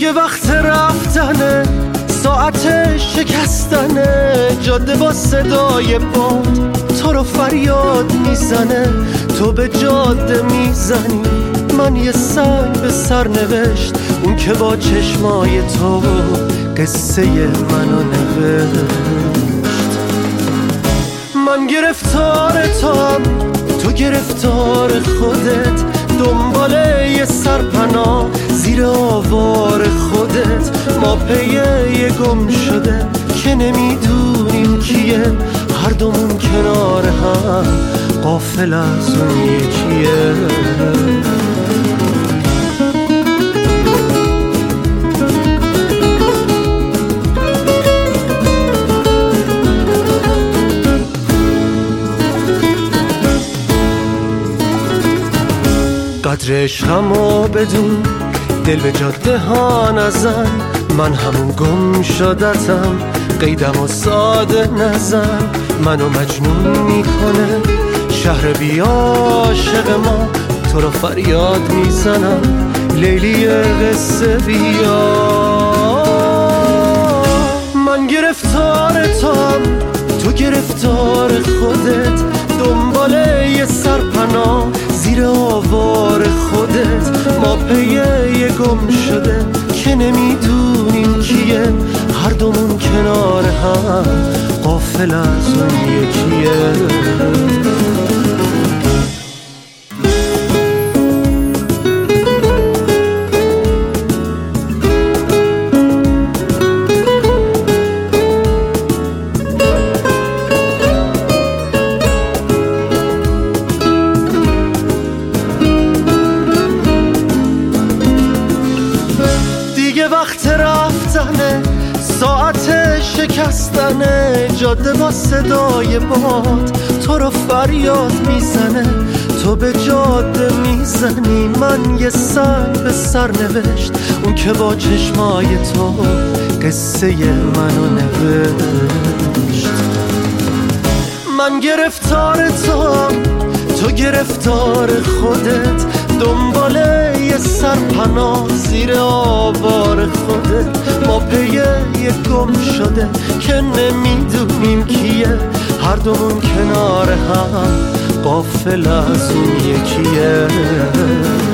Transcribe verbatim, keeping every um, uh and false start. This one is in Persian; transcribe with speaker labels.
Speaker 1: دیگه وقت رفتنه، ساعت شکستنه، جاده با صدای باد تو رو فریاد میزنه. تو به جاده میزنی، من یه سنگ به سر نوشت، اون که با چشمای تو قصه منو نوشت. من گرفتار توام، تو گرفتار خودت، دنبال یه سرپناه زیر آوار خودت. ما پی یه گم شده که نمیدونیم کیه، هر دومون کنار هم غافل از اون یکیه. قدر عشقمو بدون، دل به جاده ها نزن، من همون گم شدتم، قیدمو ساده نزن. منو مجنون میکنه شهر بی عاشق ما، تو رو فریاد میزنم لیلی قصه بیا. من گرفتار توام، تو گرفتار خودت، دنبال یه سرپناه زیر آوار خودت. ما پی یه گم شده که نمیدونیم کیه، هر دومون کنار هم غافل از اون یکیه. وقت رفتنه، ساعت شکستنه، جاده با صدای باد تو رو فریاد میزنه. تو به جاده میزنی، من یه سنگ به سر نوشت، اون که با چشمای تو قصه منو نوشت. من گرفتار توام، تو گرفتار خودت، دنبال یه سرپناه زیر آوار خودت. ما پی یه گم شده که نمیدونیم کیه، هر دومون کنار هم غافل از اون یکیه.